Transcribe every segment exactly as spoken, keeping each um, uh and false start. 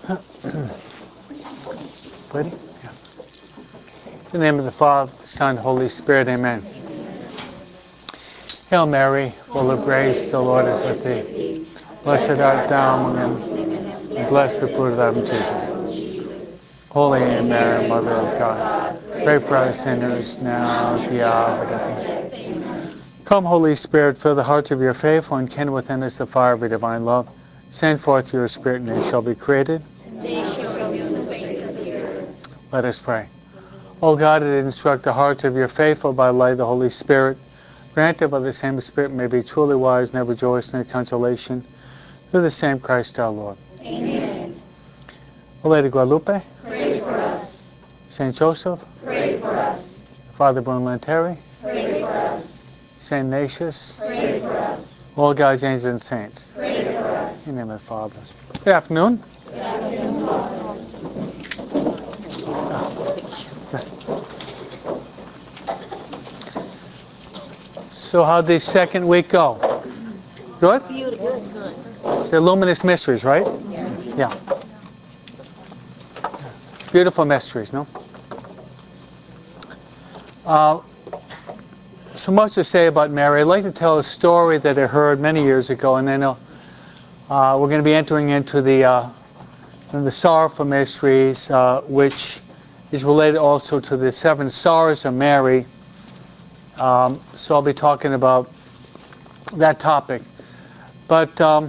Ready? Yeah. In the name of the Father, Son, Holy Spirit, amen. Hail Mary, full of grace, the Lord is with thee. Blessed art thou among women, and blessed the fruit of thy womb, Jesus. Holy Mary, Mother of God, pray for us sinners, now and at the hour of our death. Come, Holy Spirit, fill the hearts of your faithful, and kindle within us the fire of your divine love. Send forth your Spirit, and they shall be created. They shall renew the face of the earth. Let us pray. O God, that instruct the hearts of your faithful by the light of the Holy Spirit, grant that by the same Spirit may be truly wise and ever rejoice in their consolation. Through the same Christ our Lord. Amen. O Lady Guadalupe, Pray for us. Saint Joseph, Pray for us. Father Bruno Lanteri, Pray for us. Saint Ignatius, Pray for us. all God's angels and saints. Pray for us. In the name of the Father. Good afternoon. Good afternoon, Father. So how'd the second week go? Good? Beautiful. Good. It's the luminous mysteries, right? Yes. Yeah. Beautiful mysteries, no? Uh, so much to say about Mary. I'd like to tell a story that I heard many years ago, and then uh, uh, we're going to be entering into the uh, the sorrowful mysteries, uh, which is related also to the seven sorrows of Mary. Um, so I'll be talking about that topic. But um,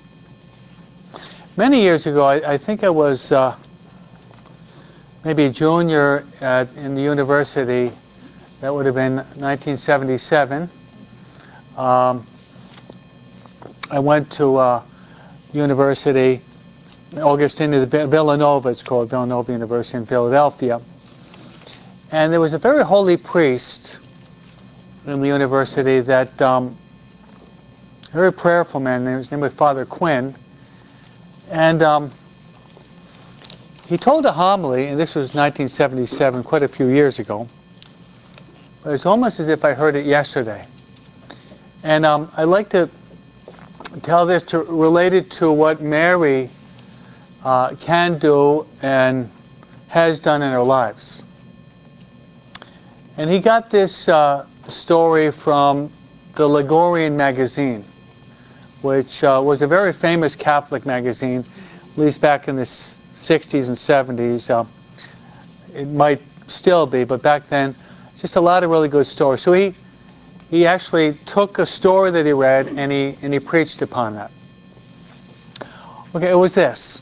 many years ago, I, I think I was uh, maybe a junior at, in the university. That would have been nineteen seventy-seven. Um, I went to uh, university, Augustine, Villanova, it's called Villanova University in Philadelphia. And there was a very holy priest in the university that, um, a very prayerful man, his name was Father Quinn. And um, he told a homily, and this was nineteen seventy-seven, quite a few years ago. But it's almost as if I heard it yesterday. And um, I'd like to tell this to relate it to what Mary uh, can do and has done in her lives. And he got this uh, story from the Ligurian magazine, which uh, was a very famous Catholic magazine, at least back in the sixties and seventies. Uh, it might still be, but back then, just a lot of really good stories. So he he actually took a story that he read and he and he preached upon that. Okay, it was this.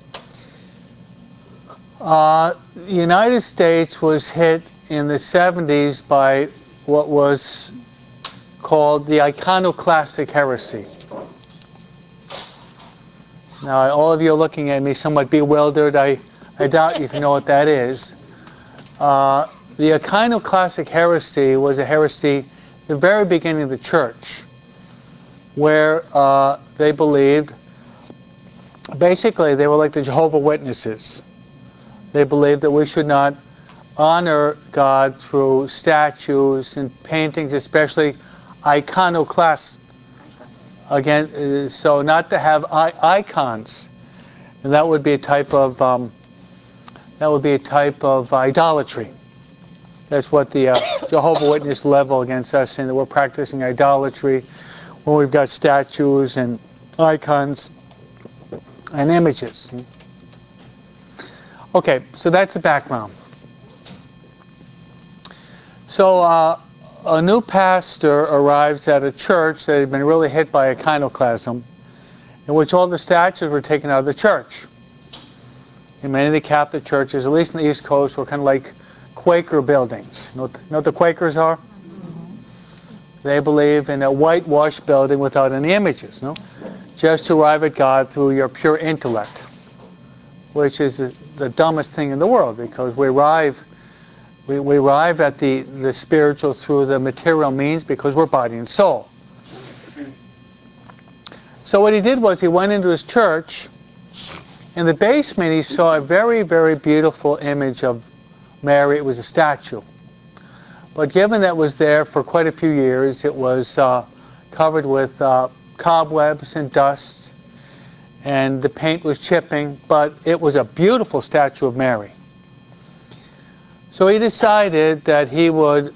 Uh, the United States was hit in the seventies by what was called the iconoclastic heresy. Now, all of you are looking at me somewhat bewildered. I, I doubt if you know what that is. Uh, the iconoclastic heresy was a heresy at the very beginning of the church, where uh, they believed, basically they were like the Jehovah's Witnesses. They believed that we should not honor God through statues and paintings, especially iconoclasts. Again, uh, so not to have I icons, and that would be a type of um, that would be a type of idolatry. That's what the uh, Jehovah's Witness level against us, saying that we're practicing idolatry when we've got statues and icons and images. Okay, so that's the background. So uh, a new pastor arrives at a church that had been really hit by iconoclasm, in which all the statues were taken out of the church. In many of the Catholic churches, at least in the East Coast, were kind of like Quaker buildings. You know what, you know what the Quakers are? They believe in a whitewashed building without any images, no? Just to arrive at God through your pure intellect, which is the, the dumbest thing in the world, because we arrive We, we arrive at the, the spiritual through the material means because we're body and soul. So what he did was he went into his church. In the basement he saw a very, very beautiful image of Mary. It was a statue. But given that it was there for quite a few years, it was uh, covered with uh, cobwebs and dust. and the paint was chipping, but it was a beautiful statue of Mary. So he decided that he would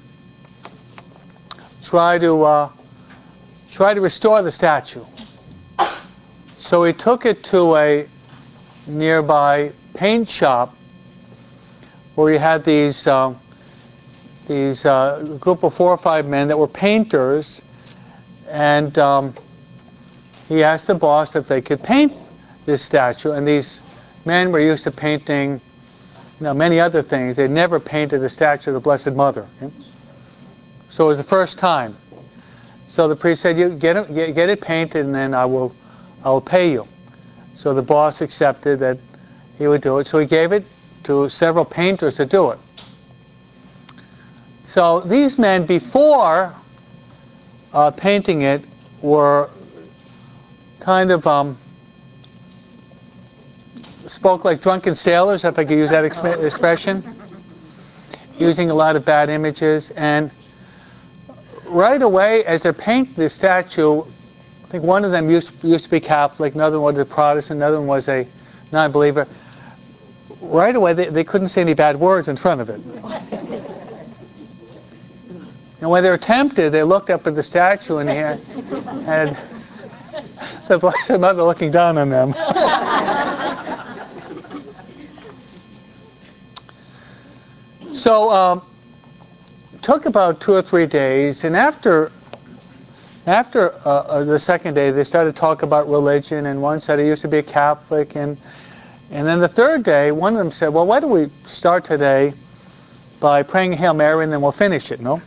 try to uh, try to restore the statue. So he took it to a nearby paint shop where you had these uh, these uh, group of four or five men that were painters, and um, he asked the boss if they could paint this statue. And these men were used to painting, you know, many other things. They'd never painted a statue of the Blessed Mother. Okay? So it was the first time. So the priest said, "You get it, get, get it painted, and then I will, I will pay you." So the boss accepted that he would do it. So he gave it to several painters to do it. So these men, before uh, painting it, were kind of um, spoke like drunken sailors, if I could use that exp expression, using a lot of bad images. And right away, as they're painting the statue, I think one of them used, used to be Catholic, another one was a Protestant, another one was a non-believer. Right away, they, they couldn't say any bad words in front of it. And when they were tempted, they looked up at the statue and he had, had the Blessed Mother looking down on them. So um, it took about two or three days, and after after uh, the second day, they started to talk about religion, and one said he used to be a Catholic, and and then the third day, one of them said, "Well, why don't we start today by praying Hail Mary, and then we'll finish it, no?"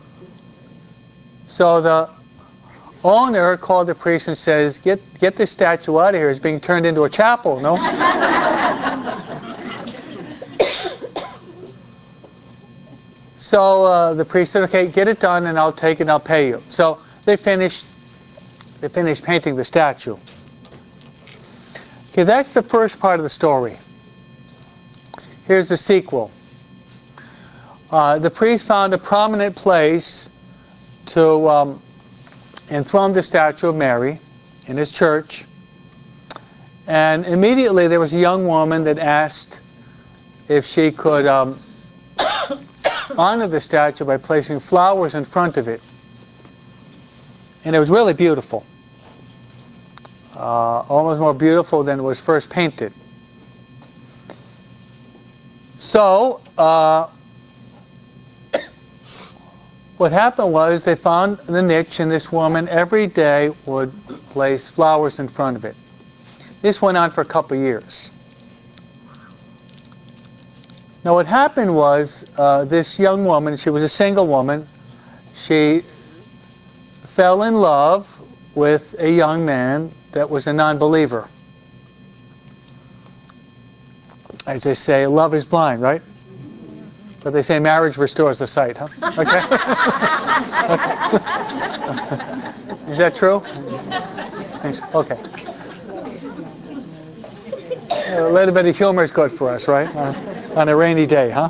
So the owner called the priest and says, get, get this statue out of here. It's being turned into a chapel, no? So uh, the priest said, "Okay, get it done and I'll take it and I'll pay you." So they finished, they finished painting the statue. Okay, that's the first part of the story. Here's the sequel. Uh, the priest found a prominent place to um, enthrone the statue of Mary in his church. And immediately there was a young woman that asked if she could um, honor the statue by placing flowers in front of it. And it was really beautiful. Uh, almost more beautiful than it was first painted. So, uh, what happened was they found the niche, and this woman every day would place flowers in front of it. This went on for a couple of years. Now what happened was uh, this young woman, she was a single woman, she fell in love with a young man that was a non-believer. As they say, love is blind, right? But they say marriage restores the sight, huh? Okay. Is that true? Thanks. Okay. A little bit of humor is good for us, right? Uh, on a rainy day, huh?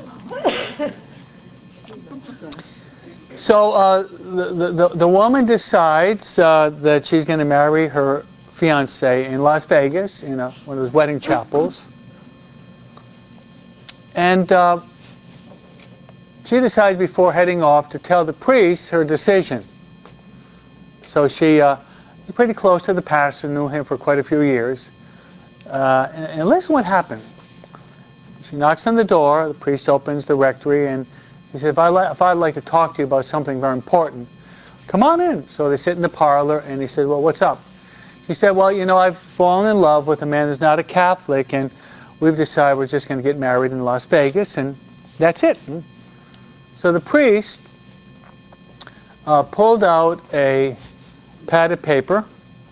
So uh, the, the, the woman decides uh, that she's going to marry her fiancé in Las Vegas, in a, one of those wedding chapels. And uh, she decides before heading off to tell the priest her decision. So she uh, was pretty close to the pastor, knew him for quite a few years. Uh, and, and listen what happened. She knocks on the door, the priest opens the rectory, and she said, if, I li if I'd like to talk to you about something very important, come on in. So they sit in the parlor, and he said, well, what's up? She said, well, you know, I've fallen in love with a man who's not a Catholic, and we've decided we're just going to get married in Las Vegas, and that's it. So the priest uh, pulled out a pad of paper,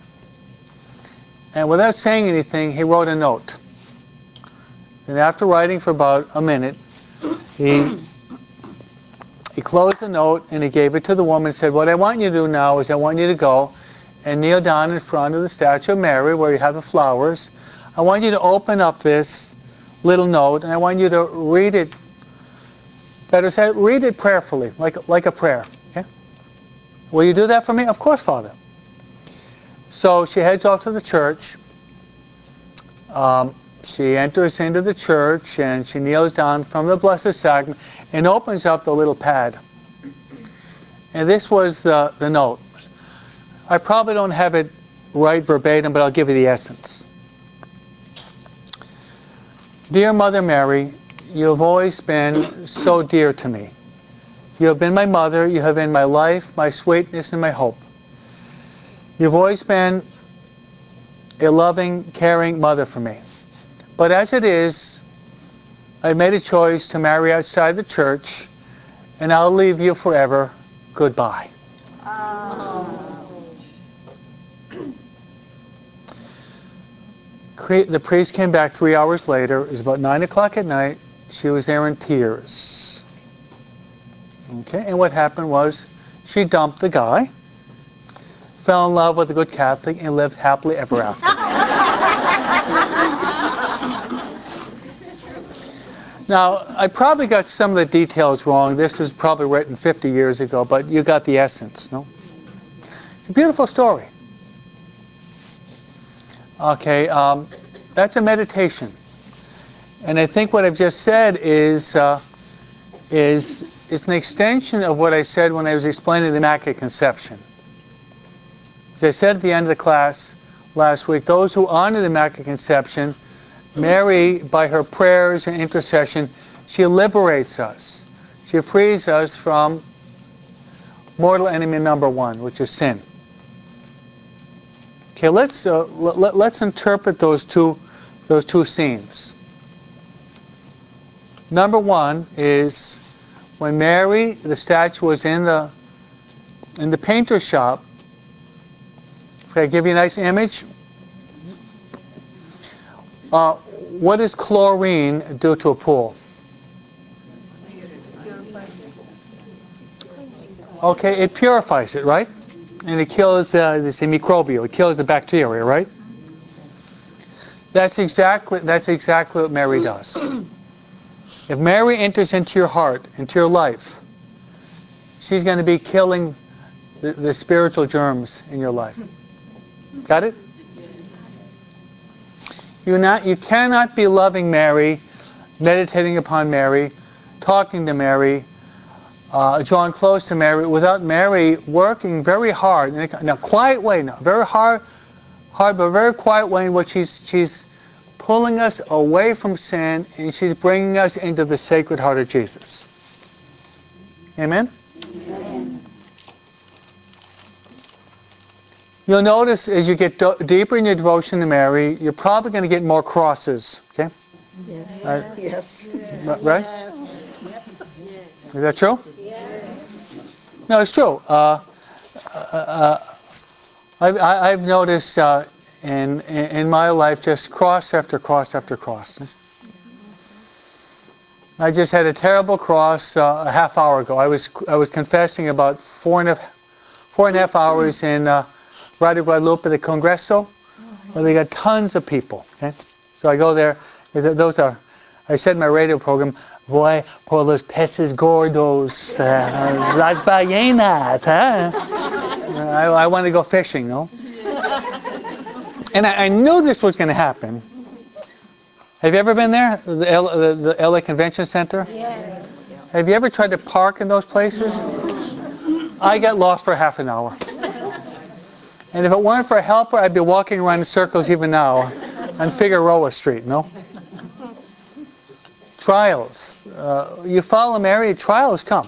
and without saying anything, he wrote a note. And after writing for about a minute, he, he closed the note and he gave it to the woman and said, what I want you to do now is I want you to go and kneel down in front of the statue of Mary where you have the flowers. I want you to open up this little note and I want you to read it, better said, read it prayerfully, like, like a prayer. Okay? Will you do that for me? Of course, Father. So she heads off to the church, um, she enters into the church and she kneels down from the Blessed Sacrament and opens up the little pad. And this was the, the note. I probably don't have it right verbatim, but I'll give you the essence. Dear Mother Mary, you have always been so dear to me. You have been my mother, you have been my life, my sweetness, and my hope. You've always been a loving, caring mother for me. But as it is, I made a choice to marry outside the church, and I'll leave you forever. Goodbye. Oh. The priest came back three hours later. It was about nine o'clock at night. She was there in tears. Okay, and what happened was she dumped the guy, fell in love with a good Catholic, and lived happily ever after. Now, I probably got some of the details wrong. This is probably written fifty years ago, but you got the essence, no? It's a beautiful story. Okay, um, that's a meditation. And I think what I've just said is, uh, is, is an extension of what I said when I was explaining the Immaculate Conception. As I said at the end of the class last week, those who honor the Immaculate Conception, Mary, by her prayers and intercession, she liberates us. She frees us from mortal enemy number one, which is sin. Okay, let's uh, let, let's interpret those two those two scenes. Number one is when Mary, the statue, was in the in the painter shop. If I give you a nice image, uh, what does chlorine do to a pool? Okay, it purifies it, right? And it kills uh, this microbial. It kills the bacteria, right? That's exactly that's exactly what Mary does. If Mary enters into your heart, into your life, she's going to be killing the, the spiritual germs in your life. Got it? You're not. You cannot be loving Mary, meditating upon Mary, talking to Mary, Uh, drawn close to Mary, without Mary working very hard, in a, in a quiet way, no, very hard, hard but very quiet way, in which she's, she's pulling us away from sin, and she's bringing us into the Sacred Heart of Jesus. Amen? Amen. You'll notice as you get do- deeper in your devotion to Mary, you're probably going to get more crosses. Okay? Yes. Right? Yes. Right? Is that true? No, it's true. Uh, uh, uh, I've, I've noticed uh, in, in my life just cross after cross after cross. I just had a terrible cross uh, a half hour ago. I was I was confessing about four and a four and a half hours in uh, Radio Guadalupe, the Congreso, where they got tons of people. Okay, so I go there. Those are, I said in my radio program, voy por los peces gordos, uh, las ballenas, huh? I, I want to go fishing, no? And I, I knew this was going to happen. Have you ever been there, the, L, the, the L A Convention Center? Yes. Have you ever tried to park in those places? I got lost for half an hour. And if it weren't for a helper, I'd be walking around in circles even now on Figueroa Street, no? Trials. Uh, you follow Mary, trials come.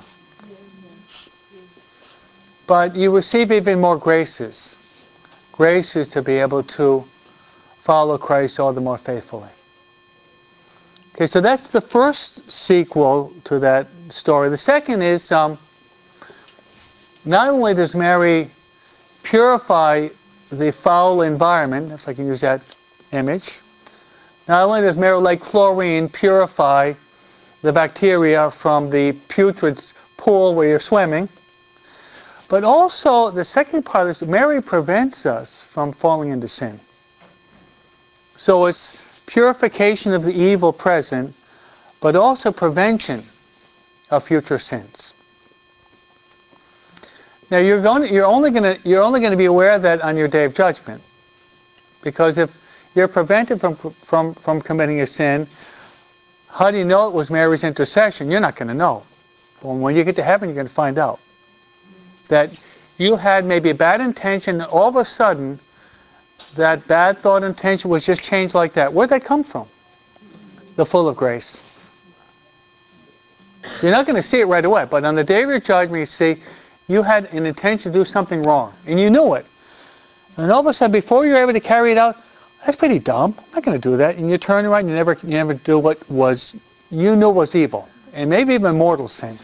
But you receive even more graces. Graces to be able to follow Christ all the more faithfully. Okay, so that's the first sequel to that story. The second is, um, not only does Mary purify the foul environment, if I can use that image, not only does Mary, like chlorine, purify the bacteria from the putrid pool where you're swimming, but also the second part is Mary prevents us from falling into sin. So it's purification of the evil present, but also prevention of future sins. Now you're going, to, you're only going to, you're only going to be aware of that on your day of judgment, because if you're prevented from, from, from committing a sin. How do you know it was Mary's intercession? You're not going to know. Well, when you get to heaven, you're going to find out that you had maybe a bad intention, and all of a sudden, that bad thought intention was just changed like that. Where'd that come from? The full of grace. You're not going to see it right away, but on the day of your judgment, you see, you had an intention to do something wrong, and you knew it. And all of a sudden, before you're able to carry it out, that's pretty dumb. I'm not going to do that. And you turn around and you never, you never do what was, you knew was evil, and maybe even mortal sin.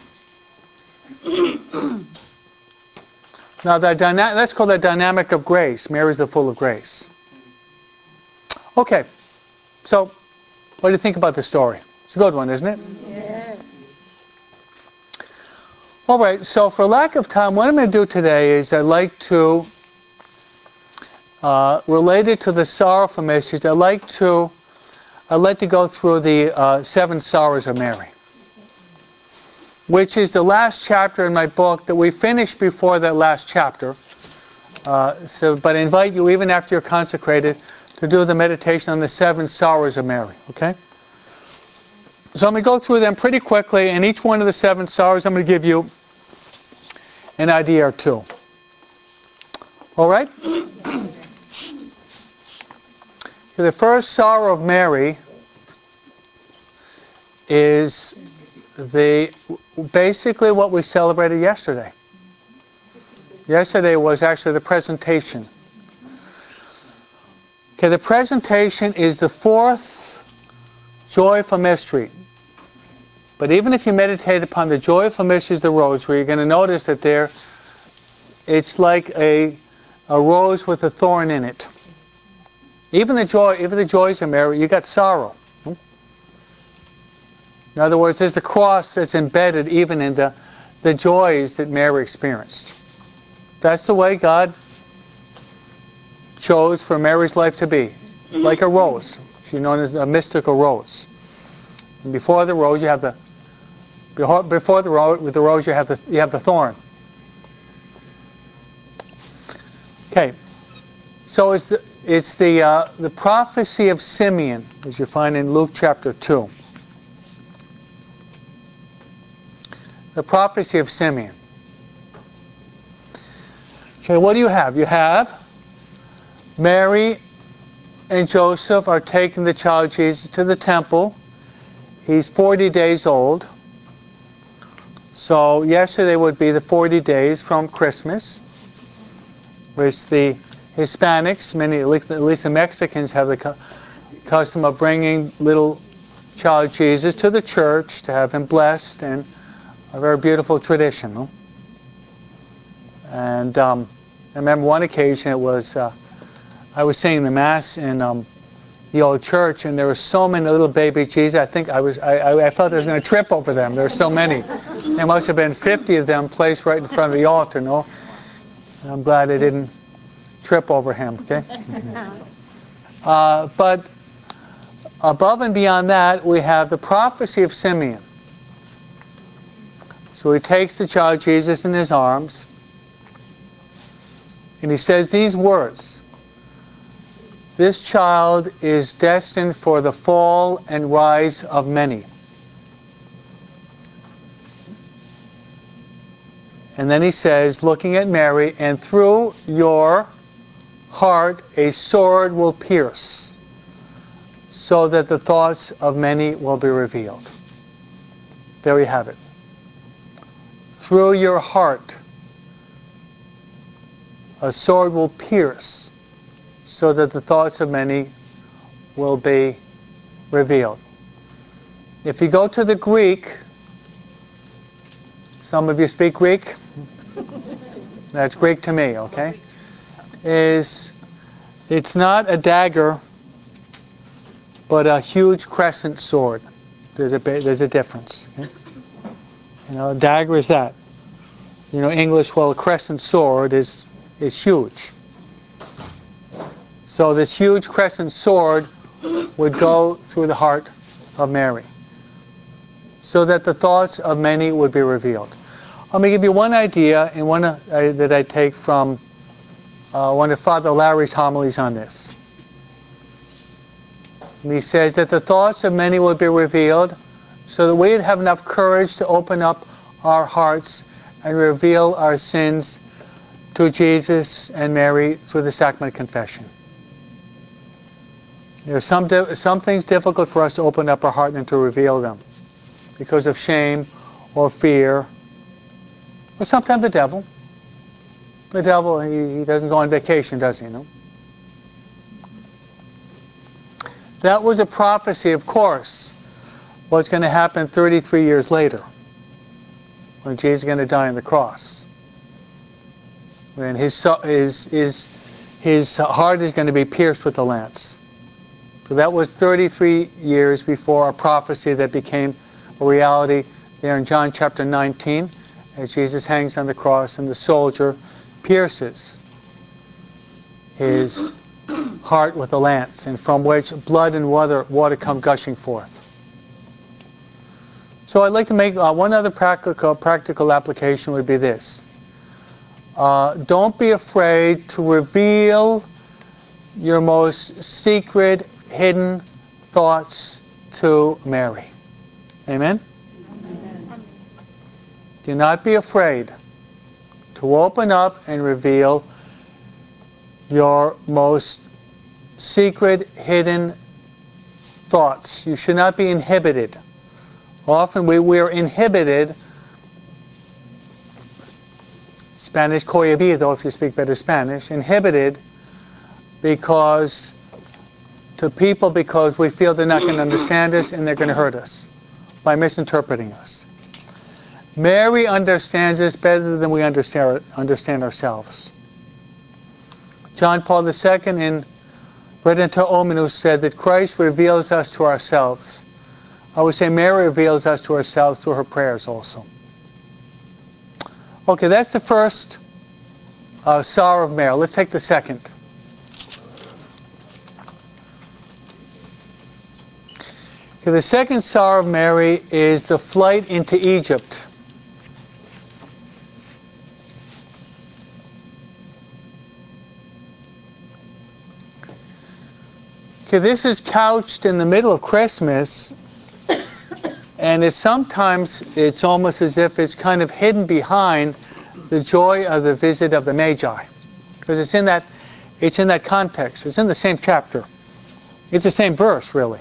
Now, that dyna- that's called the dynamic of grace. Mary's the full of grace. Okay, so what do you think about the story? It's a good one, isn't it? Yes. All right, so for lack of time, what I'm going to do today is I'd like to, uh, related to the sorrowful mysteries, I'd like to, I'd like to go through the uh, seven sorrows of Mary, which is the last chapter in my book that we finished before that last chapter. Uh, so, but I invite you, even after you're consecrated, to do the meditation on the seven sorrows of Mary, okay? So I'm going to go through them pretty quickly, and each one of the seven sorrows I'm going to give you an idea or two. All right? So the first sorrow of Mary is the basically what we celebrated yesterday. Yesterday was actually the presentation. Okay, the presentation is the fourth joyful mystery. But even if you meditate upon the joyful mysteries of the rosary, you're going to notice that there, it's like a, a rose with a thorn in it. Even the joy, even the joys of Mary, you got sorrow. In other words, there's the cross that's embedded even in the, the joys that Mary experienced. That's the way God chose for Mary's life to be, like a rose. She's known as a mystical rose. And before the rose, you have the before, before the rose, with the rose, you have the you have the thorn. Okay, so it's the it's the uh, the prophecy of Simeon, as you find in Luke chapter two. The prophecy of Simeon. Okay, what do you have? You have Mary and Joseph are taking the child Jesus to the temple. He's forty days old. So yesterday would be the forty days from Christmas, which the Hispanics, many, at least, at least the Mexicans, have the cu- custom of bringing little child Jesus to the church to have him blessed, and a very beautiful tradition. No? And um, I remember one occasion it was, uh, I was saying the Mass in um, the old church, and there were so many little baby Jesus. I think I was, I, I, I felt I was going to trip over them. There were so many. There must have been fifty of them placed right in front of the altar. No, and I'm glad I didn't trip over him. Okay. uh, but above and beyond that, we have the prophecy of Simeon. So he takes the child Jesus in his arms, and he says these words: "This child is destined for the fall and rise of many." And then he says, looking at Mary, "And through your heart a sword will pierce, so that the thoughts of many will be revealed." There you have it. Through your heart a sword will pierce, so that the thoughts of many will be revealed. If you go to the Greek, some of you speak Greek? That's Greek to me, okay? Is it's not a dagger, but a huge crescent sword. There's a there's a difference. Okay? You know, a dagger is that. You know, English, well, a crescent sword is is huge. So this huge crescent sword would go through the heart of Mary, so that the thoughts of many would be revealed. Let me give you one idea, and one uh, that I take from uh, one of Father Larry's homilies on this. And he says that the thoughts of many would be revealed, so that we'd have enough courage to open up our hearts and reveal our sins to Jesus and Mary through the sacrament of confession. There are some, some things difficult for us to open up our heart and to reveal them because of shame or fear, or sometimes the devil. The devil, he, he doesn't go on vacation, does he? No? That was a prophecy, of course, what's going to happen thirty-three years later, when Jesus is going to die on the cross. When his, his, his, his heart is going to be pierced with a lance. So that was thirty-three years before a prophecy that became a reality there in John chapter nineteen, as Jesus hangs on the cross and the soldier pierces his heart with a lance, and from which blood and water, water come gushing forth. So I'd like to make uh, one other practical, practical application would be this. Uh, don't be afraid to reveal your most secret, hidden thoughts to Mary. Amen? Amen? Do not be afraid to open up and reveal your most secret, hidden thoughts. You should not be inhibited. Often we, we are inhibited, Spanish cohibido if you speak better Spanish, inhibited because, to people because we feel they're not going to understand us and they're going to hurt us by misinterpreting us. Mary understands us better than we understand, understand ourselves. John Paul the Second in Redemptor Hominum said that Christ reveals us to ourselves. I would say Mary reveals us to ourselves through her prayers also. Okay, that's the first uh, sorrow of Mary. Let's take the second. Okay, the second sorrow of Mary is the flight into Egypt. Okay, this is couched in the middle of Christmas, and it's sometimes, it's almost as if it's kind of hidden behind the joy of the visit of the Magi. Because it's in that, it's in that context. It's in the same chapter. It's the same verse, really.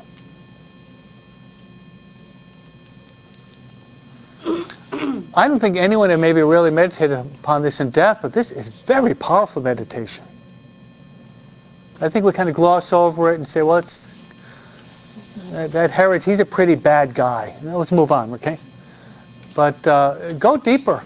I don't think anyone had maybe really meditated upon this in depth, but this is very powerful meditation. I think we kind of gloss over it and say, well, it's, that, that Herod, he's a pretty bad guy. Now, let's move on, okay? But uh, go deeper.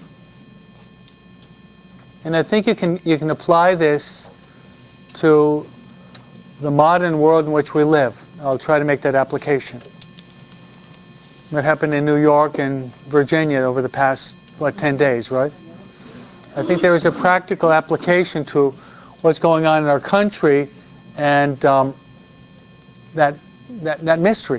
And I think you can, you can apply this to the modern world in which we live. I'll try to make that application. That happened in New York and Virginia over the past, what, ten days, right? I think there is a practical application to what's going on in our country and um, that, that, that mystery.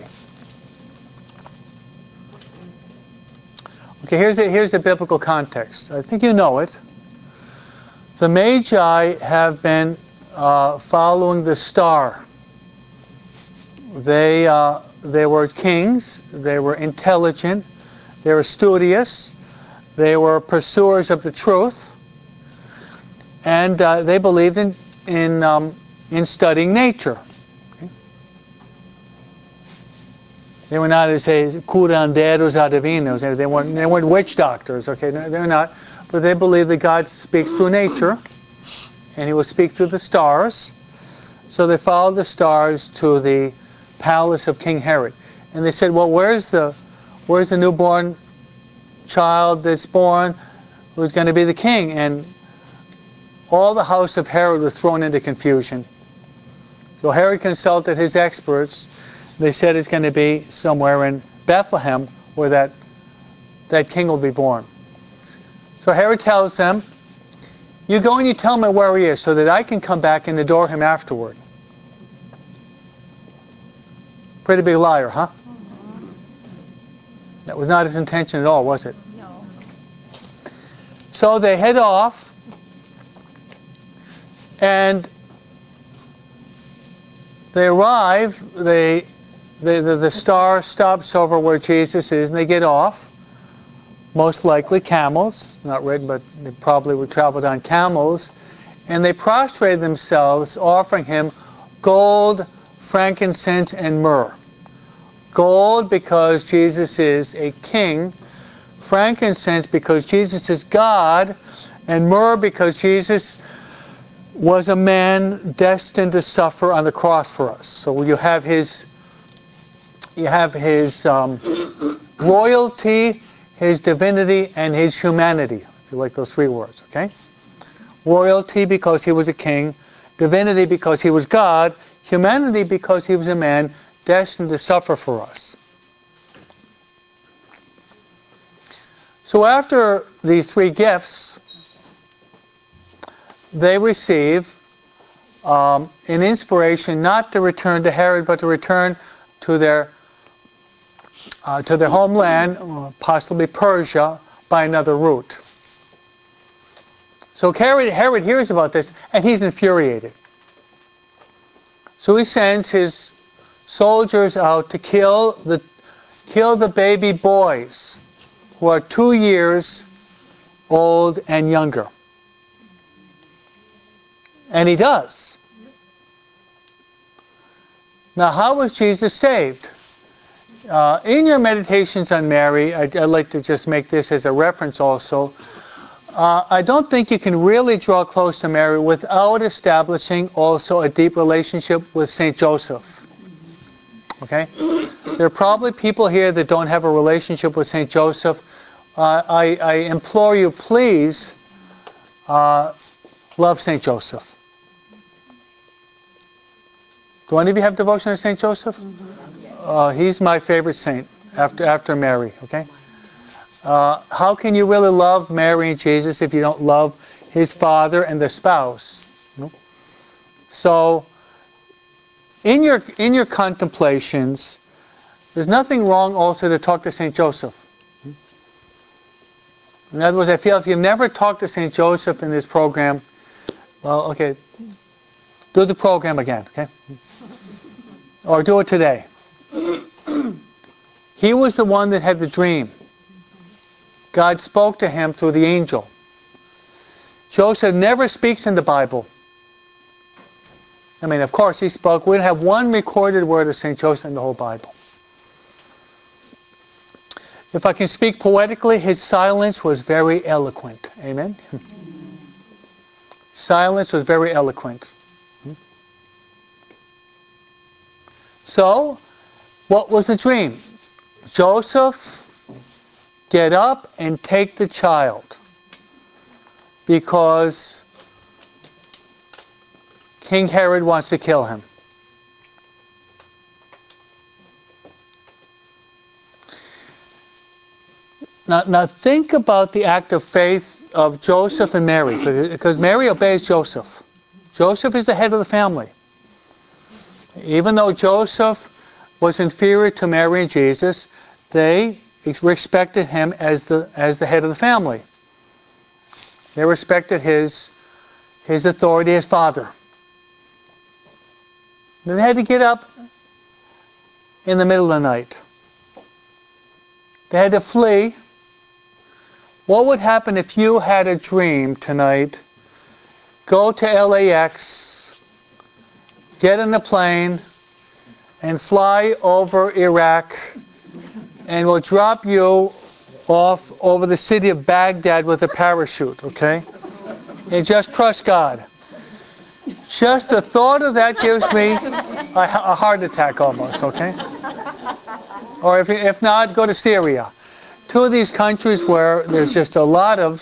Okay, here's the, here's the biblical context. I think you know it. The Magi have been uh, following the star. They, uh, they were kings, they were intelligent, they were studious, they were pursuers of the truth, and uh, they believed in, in, um, in studying nature. Okay? They were not, as say, curanderos adivinos. They weren't, they weren't witch doctors, okay? They're not. But they believe that God speaks through nature, and He will speak through the stars. So they followed the stars to the palace of King Herod. And they said, well, where's the, where's the newborn child that's born who's going to be the king? And all the house of Herod was thrown into confusion. So Herod consulted his experts. They said it's going to be somewhere in Bethlehem where that, that king will be born. So Herod tells them, you go and you tell me where he is so that I can come back and adore him afterward. Pretty big liar, huh? Mm-hmm. That was not his intention at all, was it? No. So they head off, and They arrive, they, they, the, the star stops over where Jesus is, and they get off. Most likely camels, not written, but they probably would travel on camels. And they prostrate themselves, offering him gold, frankincense, and myrrh. Gold because Jesus is a king, frankincense because Jesus is God, and myrrh because Jesus was a man destined to suffer on the cross for us. So you have his, you have his um, royalty, his divinity, and his humanity. If you like those three words, okay? Royalty because he was a king, divinity because he was God, humanity because he was a man destined to suffer for us. So after these three gifts, they receive um, an inspiration not to return to Herod, but to return to their uh, to their homeland, possibly Persia, by another route. So Herod, Herod hears about this, and he's infuriated. So he sends his soldiers out to kill the kill the baby boys who are two years old and younger. And he does. Now, how was Jesus saved? Uh, in your meditations on Mary, I'd, I'd like to just make this as a reference also. Uh, I don't think you can really draw close to Mary without establishing also a deep relationship with Saint Joseph. Okay? There are probably people here that don't have a relationship with Saint Joseph. Uh, I, I implore you, please, uh, love Saint Joseph. Do any of you have devotion to Saint Joseph? Uh, he's my favorite saint after after Mary. Okay. Uh, how can you really love Mary and Jesus if you don't love his father and the spouse? No? So, in your in your contemplations, there's nothing wrong also to talk to Saint Joseph. In other words, I feel if you've never talked to Saint Joseph in this program, well, okay, do the program again, okay? Or do it today. He was the one that had the dream. God spoke to him through the angel. Joseph never speaks in the Bible. I mean, of course he spoke. We don't have one recorded word of Saint Joseph in the whole Bible. If I can speak poetically, his silence was very eloquent. Amen? Silence was very eloquent. So, what was the dream? Joseph, get up and take the child, because King Herod wants to kill him. Now, now think about the act of faith of Joseph and Mary, because Mary obeys Joseph. Joseph is the head of the family. Even though Joseph was inferior to Mary and Jesus, they respected him as the as the head of the family. They respected his his authority as father. Then they had to get up in the middle of the night. They had to flee. What would happen if you had a dream tonight? Go to L A X, get in a plane, and fly over Iraq, and we'll drop you off over the city of Baghdad with a parachute, okay? And just trust God. Just the thought of that gives me a, a heart attack almost, okay? Or if, if not, go to Syria. Two of these countries where there's just a lot of,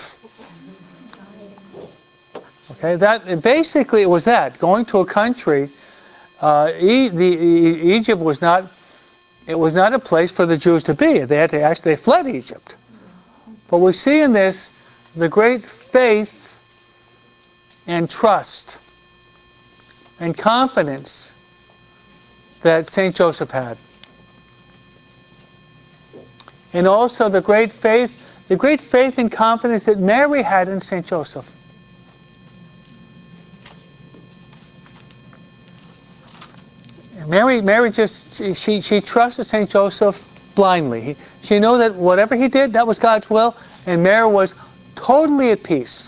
okay, that basically it was that, going to a country. Uh, e, the, e, Egypt was not, it was not a place for the Jews to be. They had to actually, they fled Egypt. But we see in this the great faith and trust and confidence that Saint Joseph had. And also the great faith, the great faith and confidence that Mary had in Saint Joseph. Mary, Mary just, she, she trusted Saint Joseph blindly. He, she knew that whatever he did, that was God's will, and Mary was totally at peace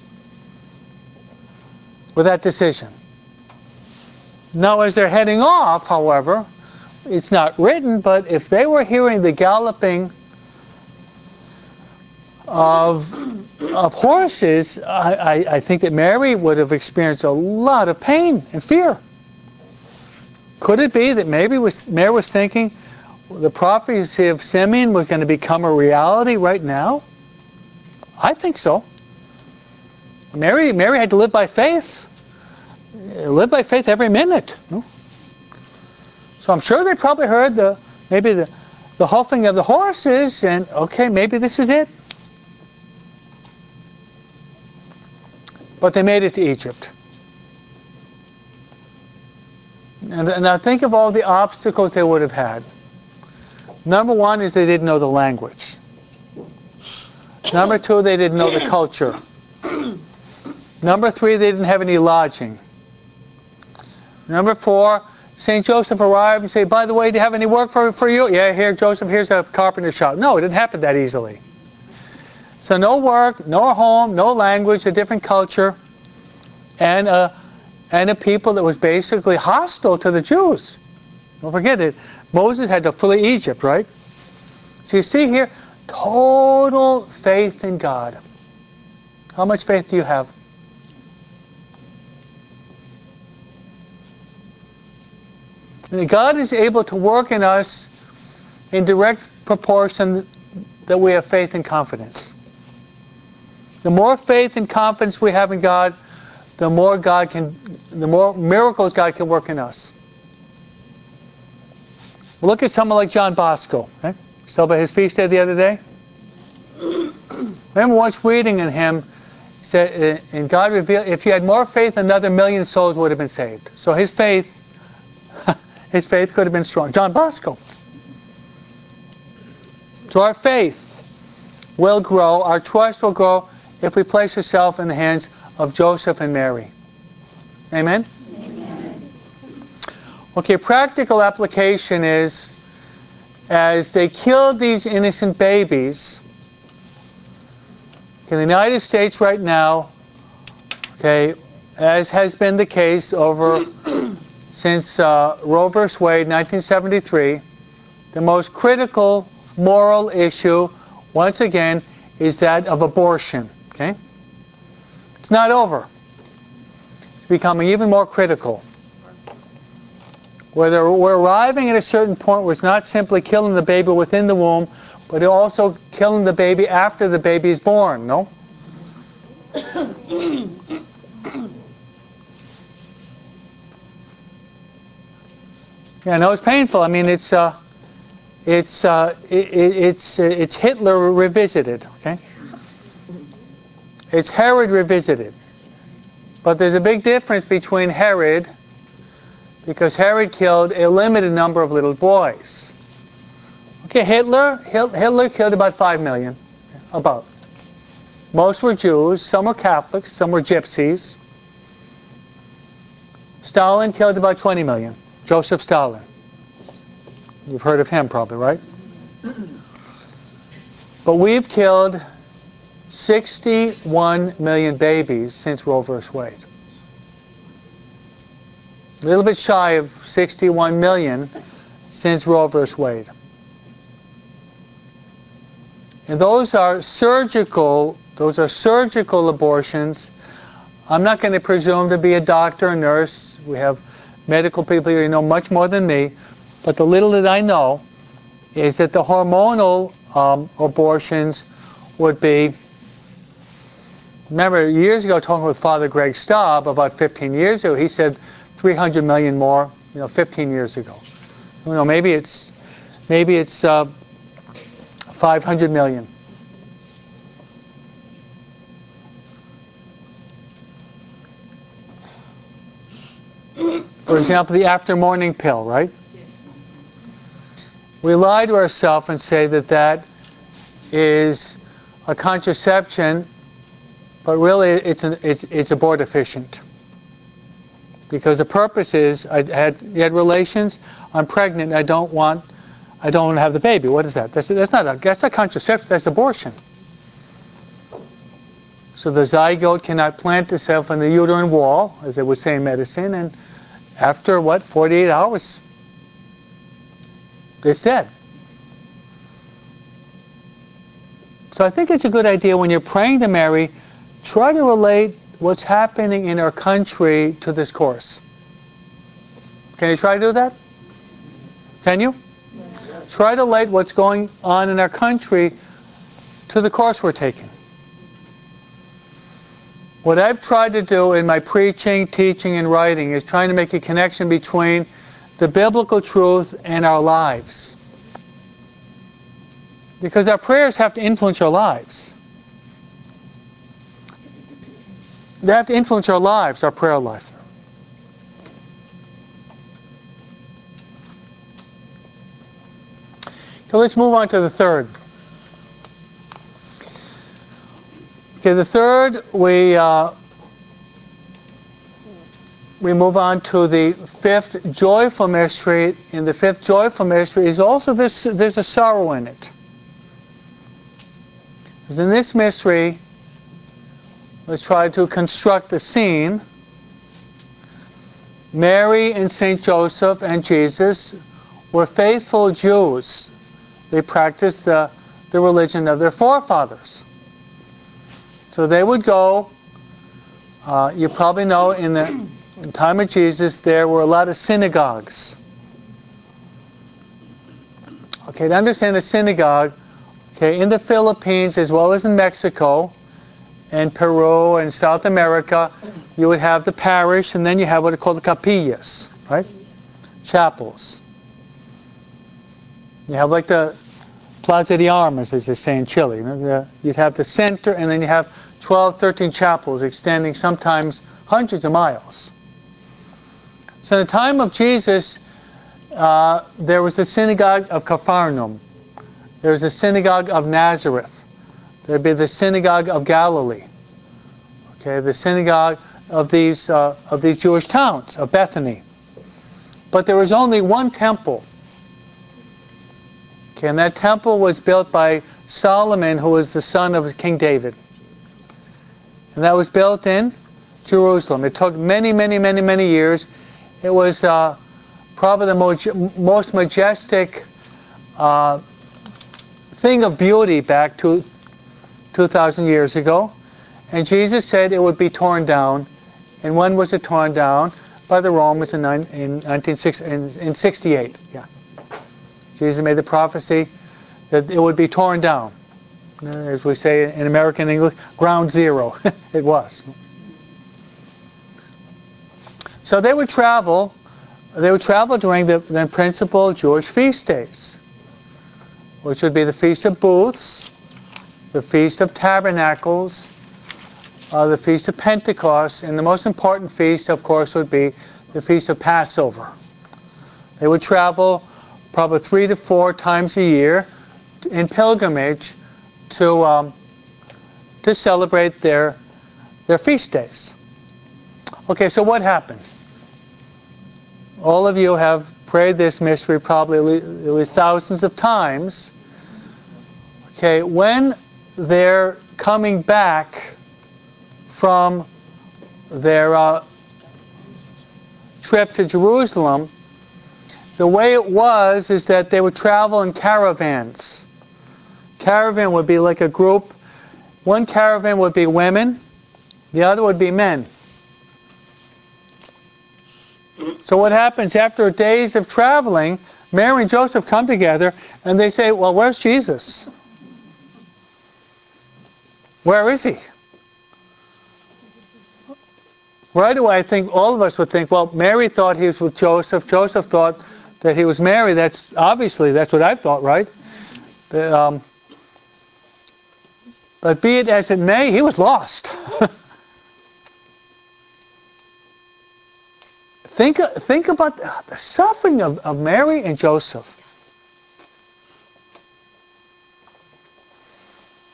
with that decision. Now, as they're heading off, however, it's not written, but if they were hearing the galloping of, of horses, I, I, I think that Mary would have experienced a lot of pain and fear. Could it be that maybe was, Mary was thinking the prophecy of Simeon was going to become a reality right now? I think so. Mary, Mary had to live by faith. Live by faith every minute. No? So I'm sure they probably heard the maybe the, the huffing of the horses, and okay, maybe this is it. But they made it to Egypt. And, and now think of all the obstacles they would have had. Number one is they didn't know the language. Number two, they didn't know the culture. Number three, they didn't have any lodging. Number four, Saint Joseph arrived and said, by the way, do you have any work for, for you? Yeah, here, Joseph, here's a carpenter shop. No, it didn't happen that easily. So no work, no home, no language, a different culture, and a, and a people that was basically hostile to the Jews. Don't forget it. Moses had to flee Egypt, right? So you see here, total faith in God. How much faith do you have? And God is able to work in us in direct proportion that we have faith and confidence. The more faith and confidence we have in God, the more God can, the more miracles God can work in us. Look at someone like John Bosco. Okay? Celebrated his feast day the other day. Remember once reading in him, he said, and God revealed, if he had more faith, another million souls would have been saved. So his faith, his faith could have been strong. John Bosco. So our faith will grow, our trust will grow if we place ourselves in the hands of Joseph and Mary. Amen? Amen. Okay, practical application is, as they killed these innocent babies, in the United States right now, okay, as has been the case over since uh, Roe versus Wade, nineteen seventy-three, the most critical moral issue, once again, is that of abortion. Okay? It's not over. It's becoming even more critical. Whether we're arriving at a certain point where it's not simply killing the baby within the womb, but also killing the baby after the baby is born, no? Yeah, I know it's painful. I mean, it's uh, it's uh, it, it's uh, it's Hitler revisited. Okay, it's Herod revisited. But there's a big difference between Herod, because Herod killed a limited number of little boys. Okay, Hitler Hitler killed about five million, about. Most were Jews, some were Catholics, some were gypsies. Stalin killed about twenty million. Joseph Stalin. You've heard of him probably, right? But we've killed sixty-one million babies since Roe versus Wade. A little bit shy of sixty-one million since Roe versus Wade. And those are surgical, those are surgical abortions. I'm not going to presume to be a doctor or nurse. We have medical people here who know much more than me. But the little that I know is that the hormonal um, abortions would be, remember years ago talking with Father Greg Staub about fifteen years ago, he said three hundred million more, you know, fifteen years ago. You know, maybe it's, maybe it's uh, five hundred million. For example, the after morning pill, right? We lie to ourselves and say that that is a contraception, but really it's an, it's it's abortifacient. Because the purpose is, I had, you had relations, I'm pregnant, I don't want, I don't want to have the baby. What is that? That's, that's not a, that's not contraception, that's abortion. So the zygote cannot plant itself in the uterine wall, as they would say in medicine, and after, what, forty-eight hours, it's dead. So I think it's a good idea when you're praying to Mary, try to relate what's happening in our country to this course. Can you try to do that? Can you? Yes. Try to relate what's going on in our country to the course we're taking. What I've tried to do in my preaching, teaching, and writing is trying to make a connection between the biblical truth and our lives. Because our prayers have to influence our lives. They have to influence our lives, our prayer life. So let's move on to the third. Okay, the third, we uh, we move on to the fifth joyful mystery. In the fifth joyful mystery is also this, there's a sorrow in it. Because in this mystery, let's try to construct the scene. Mary and Saint Joseph and Jesus were faithful Jews. They practiced the, the religion of their forefathers. So they would go, uh, you probably know in the time of Jesus there were a lot of synagogues. Okay, to understand a synagogue, okay, in the Philippines as well as in Mexico and Peru and South America, you would have the parish and then you have what are called the capillas, right? Chapels. You have like the Plaza de Armas, as they say in Chile. You know, the, you'd have the center and then you have twelve, thirteen chapels extending sometimes hundreds of miles. So in the time of Jesus, uh, there was the synagogue of Capharnaum. There was the synagogue of Nazareth. There would be the synagogue of Galilee. Okay, the synagogue of these uh, of these Jewish towns, of Bethany. But there was only one temple. Okay, and that temple was built by Solomon, who was the son of King David. And that was built in Jerusalem. It took many, many, many, many years. It was uh, probably the mo most majestic uh, thing of beauty back to two thousand years ago. And Jesus said it would be torn down. And when was it torn down? By the Romans in, in, nineteen sixty-eight. Yeah. Jesus made the prophecy that it would be torn down. As we say in American English, ground zero. It was. So they would travel. They would travel during the, the principal Jewish feast days, which would be the Feast of Booths, the Feast of Tabernacles, uh, the Feast of Pentecost, and the most important feast, of course, would be the Feast of Passover. They would travel probably three to four times a year in pilgrimage to um, to celebrate their their feast days. Okay, so what happened? All of you have prayed this mystery probably at least thousands of times. Okay, when they're coming back from their uh, trip to Jerusalem, the way it was is that they would travel in caravans. Caravan would be like a group. One caravan would be women, the other would be men. So what happens after days of traveling, Mary and Joseph come together and they say, well, where's Jesus? Where is he? Right away, I think all of us would think, well, Mary thought he was with Joseph. Joseph thought that he was Mary. That's obviously, that's what I thought, right? But, um, but be it as it may, he was lost. think, think about the suffering of, of Mary and Joseph.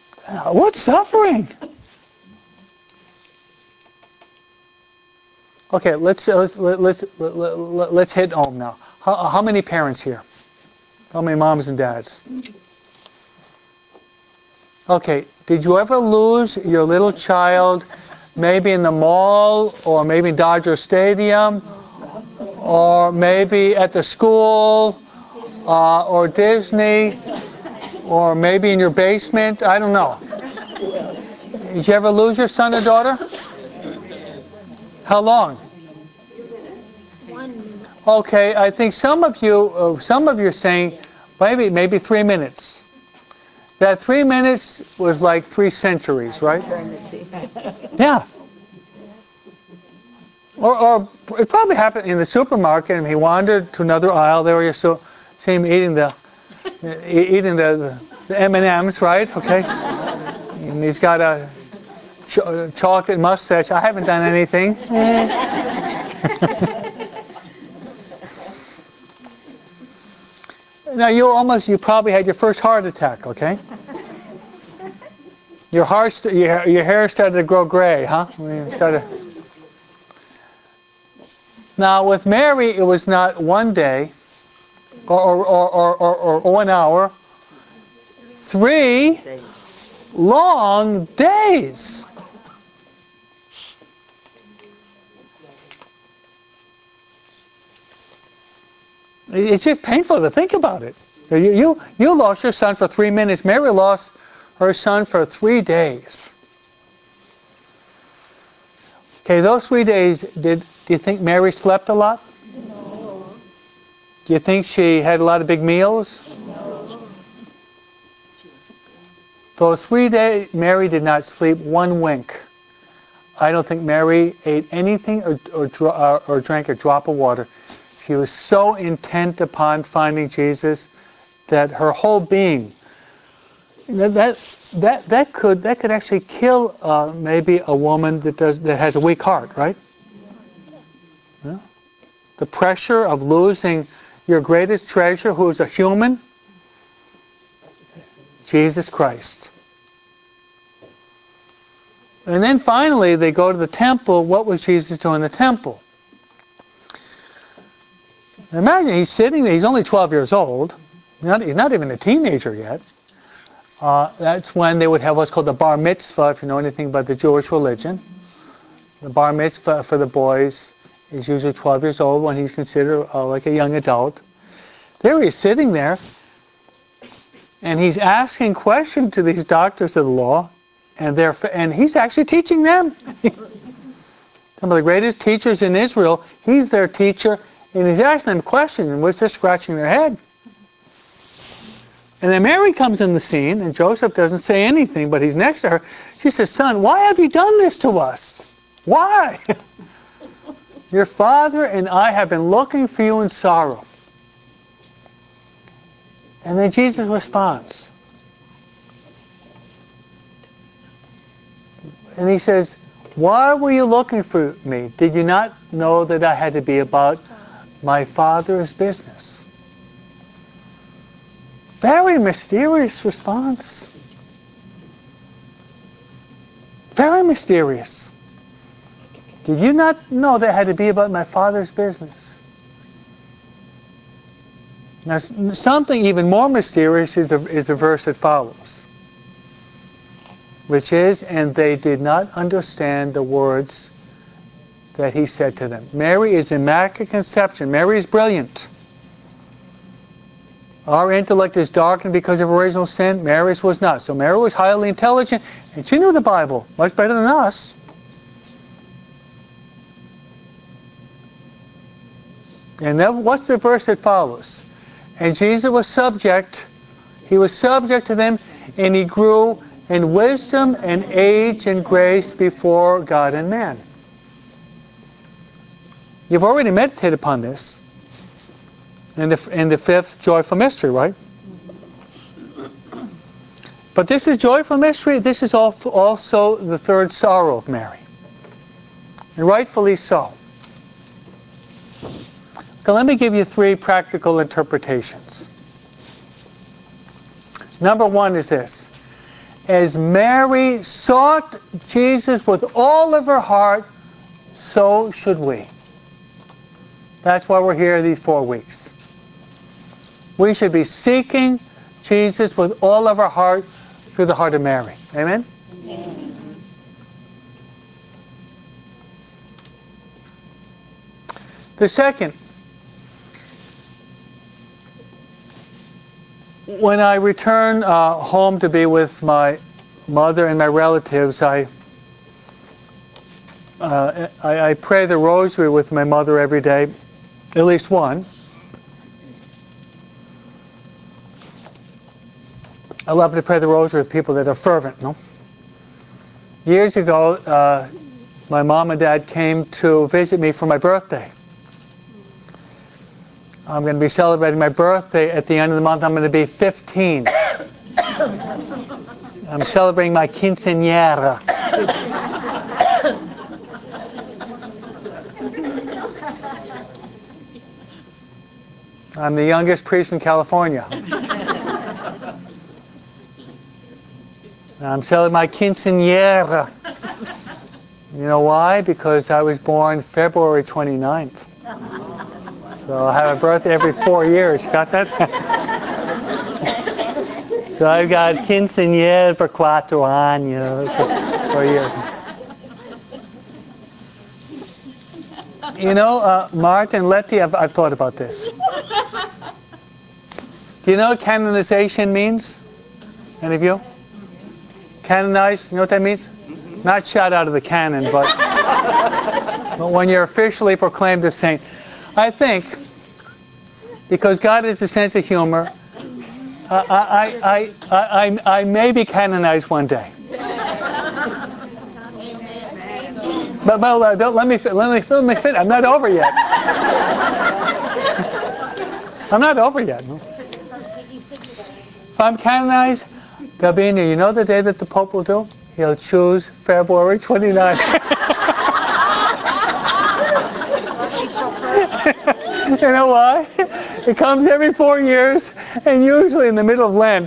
What suffering? Okay, let's let's let's let's, let's hit home now. How, how many parents here? How many moms and dads? Okay, did you ever lose your little child, maybe in the mall, or maybe Dodger Stadium, or maybe at the school, uh, or Disney, or maybe in your basement? I don't know. Did you ever lose your son or daughter? How long? Okay, I think some of you, uh, some of you are saying maybe maybe three minutes. That three minutes was like three centuries, right? Yeah. Or, or it probably happened in the supermarket, and he wandered to another aisle. There you saw him eating the eating the, the M and M's, right? Okay. And he's got a ch chocolate mustache. I haven't done anything. Now you almost, you probably had your first heart attack, okay? Your heart, your, your hair started to grow gray, huh? You started. Now with Mary, it was not one day, or or or or, or, or one hour, three long days. It's just painful to think about it. You, you, you lost your son for three minutes. Mary lost her son for three days. Okay, those three days, did, do you think Mary slept a lot? No. Do you think she had a lot of big meals? No. Those three days, Mary did not sleep one wink. I don't think Mary ate anything or, or, or, or drank a drop of water. She was so intent upon finding Jesus that her whole being, you know, that that that could that could actually kill uh, maybe a woman that does that has a weak heart, right? Yeah. The pressure of losing your greatest treasure, who is a human, Jesus Christ. And then finally, they go to the temple. What was Jesus doing in the temple? Imagine he's sitting there, he's only twelve years old, not, he's not even a teenager yet. Uh, that's when they would have what's called the bar mitzvah, if you know anything about the Jewish religion. The bar mitzvah for the boys is usually twelve years old when he's considered uh, like a young adult. There he is sitting there, and he's asking questions to these doctors of the law, and, they're, and he's actually teaching them. Some of the greatest teachers in Israel, he's their teacher. And he's asking them questions in which they're scratching their head. And then Mary comes in the scene, and Joseph doesn't say anything, but he's next to her. She says, "Son, why have you done this to us? Why? Your father and I have been looking for you in sorrow." And then Jesus responds. And he says, "Why were you looking for me? Did you not know that I had to be about my Father's business?" Very mysterious response. Very mysterious. Did you not know that I had to be about my Father's business? Now, something even more mysterious is the, is the verse that follows, which is, "And they did not understand the words that he said to them." Mary is immaculate conception. Mary is brilliant. Our intellect is darkened because of original sin. Mary's was not. So Mary was highly intelligent, and she knew the Bible much better than us. And then what's the verse that follows? "And Jesus was subject, he was subject to them, and he grew in wisdom and age and grace before God and man." You've already meditated upon this in the, in the fifth joyful mystery, right? But this is joyful mystery. This is also the third sorrow of Mary. And rightfully so. Okay, let me give you three practical interpretations. Number one is this. As Mary sought Jesus with all of her heart, so should we. That's why we're here these four weeks. We should be seeking Jesus with all of our heart through the heart of Mary. Amen? Amen. The second, when I return uh, home to be with my mother and my relatives, I, uh, I I pray the rosary with my mother every day, at least one. I love to pray the rosary with people that are fervent, no? Years ago, uh, my mom and dad came to visit me for my birthday. I'm going to be celebrating my birthday at the end of the month. I'm going to be fifteen. I'm celebrating my quinceañera. I'm the youngest priest in California. I'm celebrating my quinceañera. You know why? Because I was born February twenty-ninth. So I have a birthday every four years. Got that? So I've got quinceañera per cuatro años. Four years. You know, uh, Marta and Letty, I've, I've thought about this. Do you know what canonization means? Any of you? Canonized, you know what that means? Not shot out of the cannon, but, but when you're officially proclaimed a saint. I think, because God has a sense of humor, I, I, I, I, I, I may be canonized one day. But, but uh, don't, let me let me let me fit. I'm not over yet. I'm not over yet. No? If I'm canonized, Gabina, you know the day that the Pope will do? He'll choose February twenty-ninth. You know why? It comes every four years, and usually in the middle of Lent.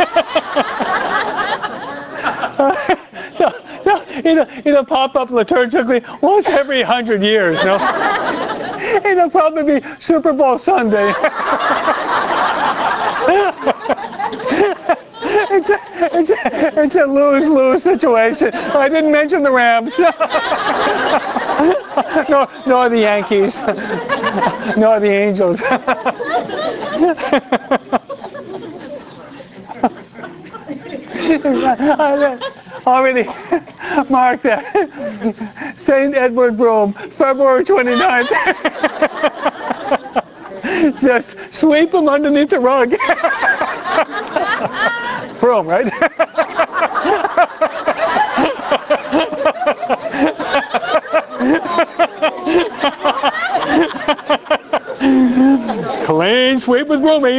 so, so, it'll, it'll pop up liturgically once every hundred years, no? It'll probably be Super Bowl Sunday. It's a, it's a, it's a lose-lose situation. I didn't mention the Rams. no, nor the Yankees. nor the Angels. I already marked that. Saint Edward Broom, February twenty-ninth. Just sweep them underneath the rug. Broom, right? Clean sweep with Broomy.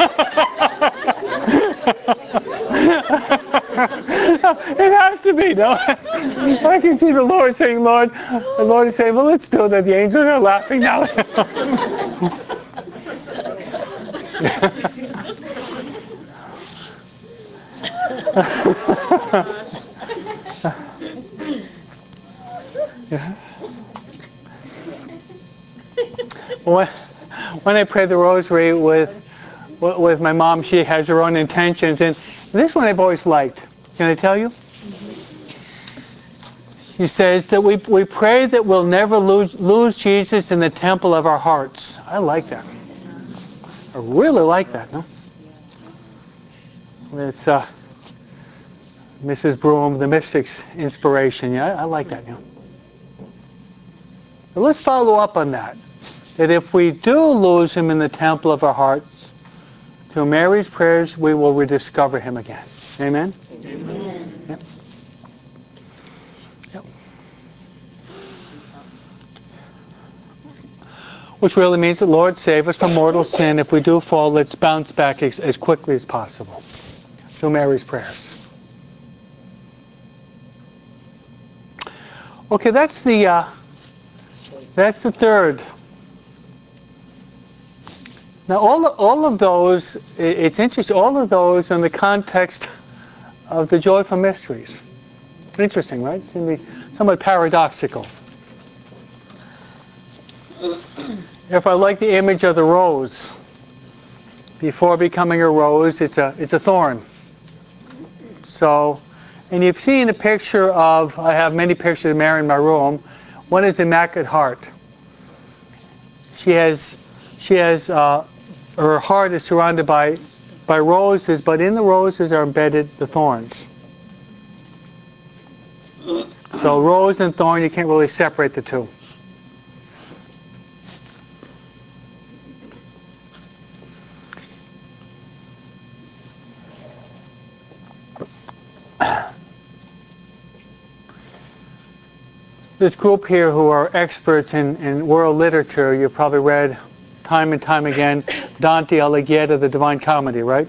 It has to be, no? I can see the Lord saying, Lord, the Lord is saying, well, let's do that. The angels are laughing now. when, when I pray the rosary with with my mom, she has her own intentions, and this one I've always liked. Can I tell you? She says that we we pray that we'll never lose lose Jesus in the temple of our hearts. I like that. I really like that. No? It's uh, Missus Broom, the Mystic's inspiration. Yeah, I, I like that. Yeah. But let's follow up on that. That if we do lose him in the temple of our hearts, through Mary's prayers, we will rediscover him again. Amen? Amen. Yep. Yep. Which really means that, Lord, save us from mortal sin. If we do fall, let's bounce back as, as quickly as possible. Through Mary's prayers. Okay, that's the uh, that's the third. Now, all all of those, it's interesting. All of those in the context of the joyful mysteries. Interesting, right? It seems to be somewhat paradoxical. If I like the image of the rose, before becoming a rose, it's a it's a thorn. So, and you've seen a picture of, I have many pictures of Mary in my room. One is the Immaculate Heart. She has, she has, uh, her heart is surrounded by, by roses, but in the roses are embedded the thorns. So rose and thorn, you can't really separate the two. This group here who are experts in, in world literature, you've probably read time and time again Dante Alighieri, the Divine Comedy, right?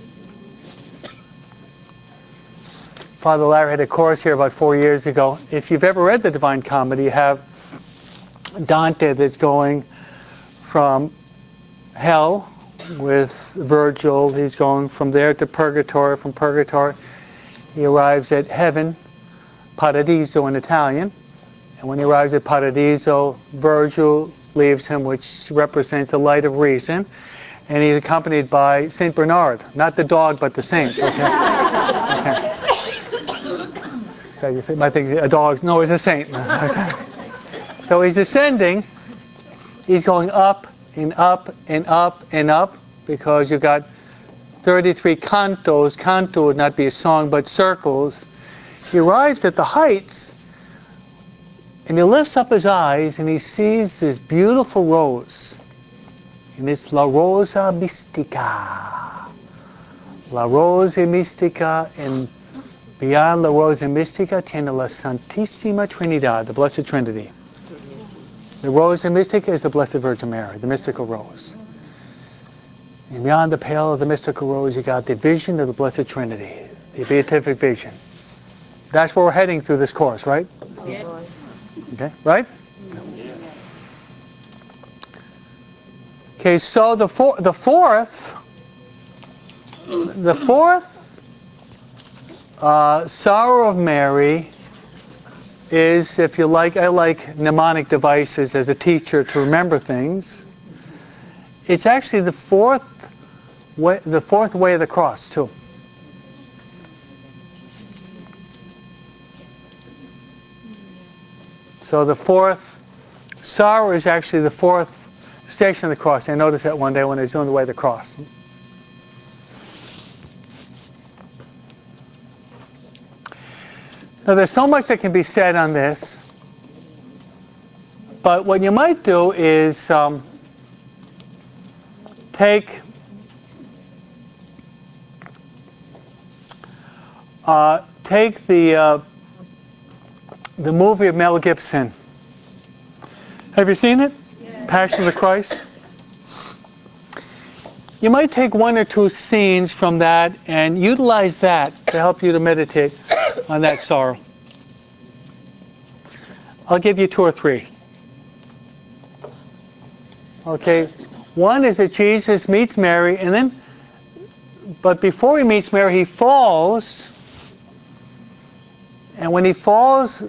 Father Larry had a course here about four years ago. If you've ever read the Divine Comedy, you have Dante that's going from hell with Virgil. He's going from there to purgatory. From purgatory, he arrives at heaven, Paradiso in Italian. And when he arrives at Paradiso, Virgil leaves him, which represents the light of reason. And he's accompanied by Saint Bernard. Not the dog, but the saint. Okay? Okay. So you think, might think a dog, no, he's a saint. Okay. So he's ascending. He's going up and up and up and up, because you've got thirty-three cantos. Canto would not be a song, but circles. He arrives at the heights, and he lifts up his eyes and he sees this beautiful rose. And it's La Rosa Mistica. La Rosa Mistica, and beyond La Rosa Mistica tiene la Santísima Trinidad, the Blessed Trinity. The Rosa Mistica is the Blessed Virgin Mary, the mystical rose. And beyond the pale of the mystical rose, you got the vision of the Blessed Trinity, the beatific vision. That's where we're heading through this course, right? Yes. Okay, right? Okay, so the four, the fourth, the fourth uh, sorrow of Mary is, if you like, I like mnemonic devices as a teacher to remember things. It's actually the fourth way, the fourth way of the cross too. So the fourth sorrow is actually the fourth station of the cross. I noticed that one day when I was doing the way of the cross. Now there's so much that can be said on this, but what you might do is um, take uh, take the uh, the movie of Mel Gibson. Have you seen it? Yeah. Passion of the Christ? You might take one or two scenes from that and utilize that to help you to meditate on that sorrow. I'll give you two or three. Okay, one is that Jesus meets Mary, and then, but before he meets Mary, he falls, and when he falls,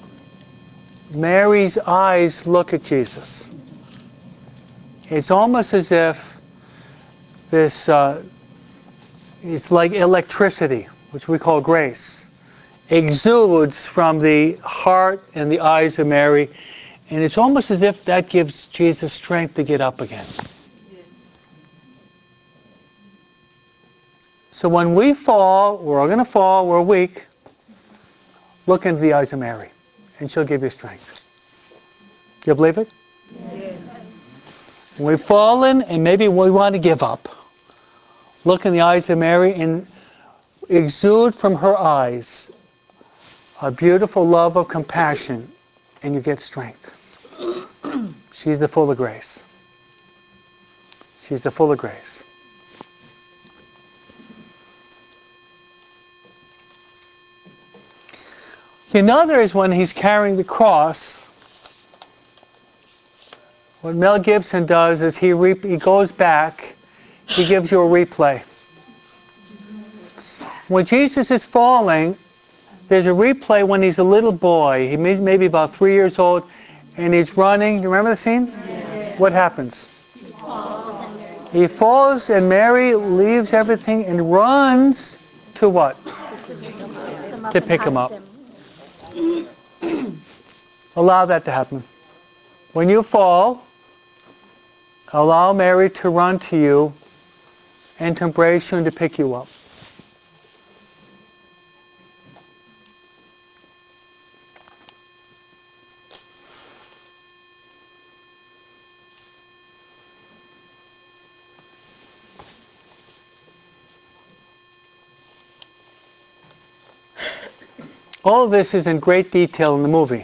Mary's eyes look at Jesus. It's almost as if this, uh, it's like electricity, which we call grace, exudes from the heart and the eyes of Mary, and it's almost as if that gives Jesus strength to get up again. So when we fall, we're all going to fall, we're weak, look into the eyes of Mary, and she'll give you strength. Do you believe it? Yes. When we've fallen and maybe we want to give up, look in the eyes of Mary and exude from her eyes a beautiful love of compassion, and you get strength. She's the full of grace. She's the full of grace. Another is when he's carrying the cross. What Mel Gibson does is he re- he goes back, he gives you a replay. When Jesus is falling, there's a replay when he's a little boy. He may maybe about three years old, and he's running. You remember the scene? Yes. What happens? He falls. He falls, and Mary leaves everything and runs to what? To pick him up. Allow that to happen. When you fall, allow Mary to run to you and to embrace you and to pick you up. All of this is in great detail in the movie.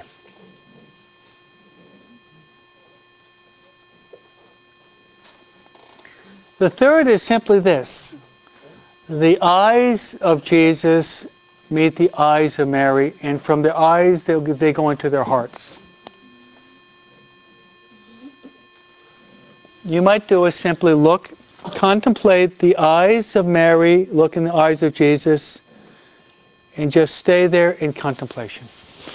The third is simply this. The eyes of Jesus meet the eyes of Mary, and from the eyes they, they go into their hearts. You might do is simply look, contemplate the eyes of Mary, look in the eyes of Jesus, and just stay there in contemplation.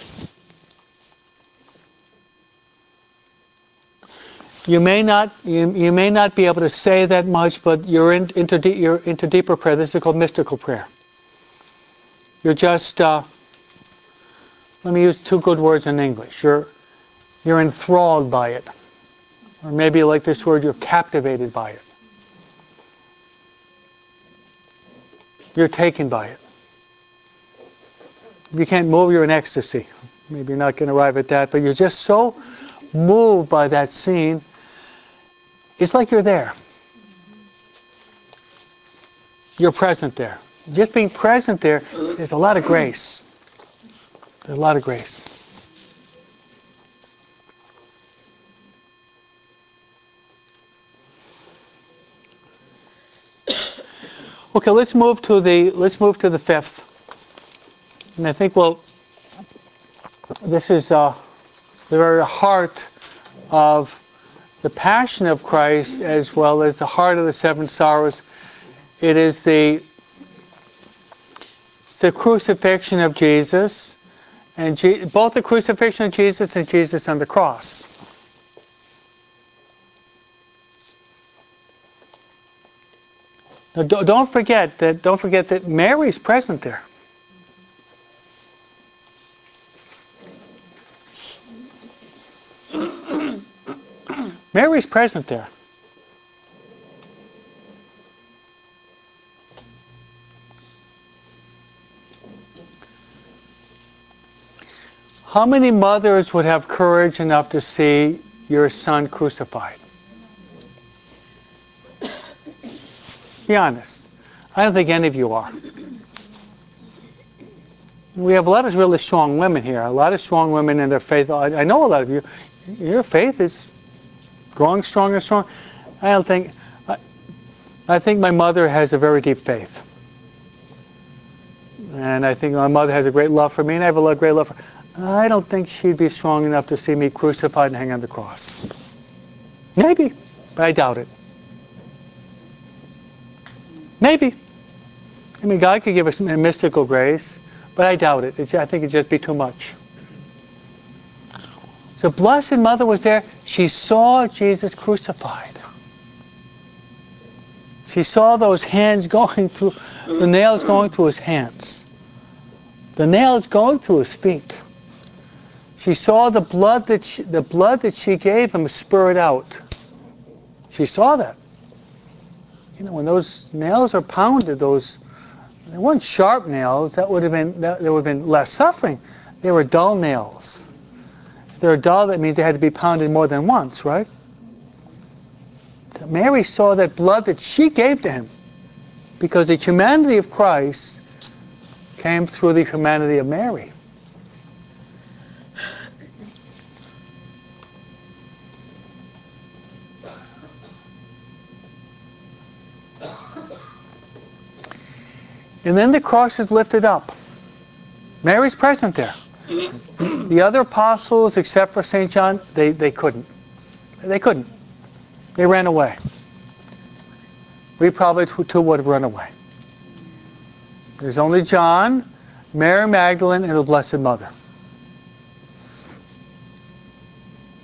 You may not you, you may not be able to say that much, but you're in, into, de- you're into deeper prayer. This is called mystical prayer. You're just, uh, let me use two good words in English. You're, you're enthralled by it. Or maybe like this word, you're captivated by it. You're taken by it. If you can't move, you're in ecstasy. Maybe you're not going to arrive at that, but you're just so moved by that scene. It's like you're there. You're present there. Just being present there is a lot of grace. There's a lot of grace. Okay, let's move to the let's move to the fifth. And I think, well, this is uh, the very heart of the Passion of Christ as well as the heart of the Seven Sorrows. It is the, it's the crucifixion of Jesus, and Je- both the crucifixion of Jesus and Jesus on the cross. Now, don't forget that. Don't forget that Mary's present there. Mary's present there. How many mothers would have courage enough to see your son crucified? Be honest. I don't think any of you are. We have a lot of really strong women here. A lot of strong women in their faith. I, I know a lot of you. Your faith is growing stronger and stronger. I don't think. I, I think my mother has a very deep faith, and I think my mother has a great love for me, and I have a great love for her. I don't think she'd be strong enough to see me crucified and hang on the cross. Maybe, but I doubt it. Maybe. I mean, God could give us a mystical grace, but I doubt it. It's, I think it'd just be too much. So Blessed Mother was there. She saw Jesus crucified. She saw those hands going through, the nails going through his hands. The nails going through his feet. She saw the blood that she, the blood that she gave him spurted out. She saw that. You know, when those nails are pounded, those they weren't sharp nails. That would have been that, there would have been less suffering. They were dull nails. If they're dull, that means they had to be pounded more than once, right? So Mary saw that blood that she gave to him, because the humanity of Christ came through the humanity of Mary. And then the cross is lifted up. Mary's present there. The other apostles, except for Saint John, they, they couldn't. They couldn't. They ran away. We probably too would have run away. There's only John, Mary Magdalene, and the Blessed Mother.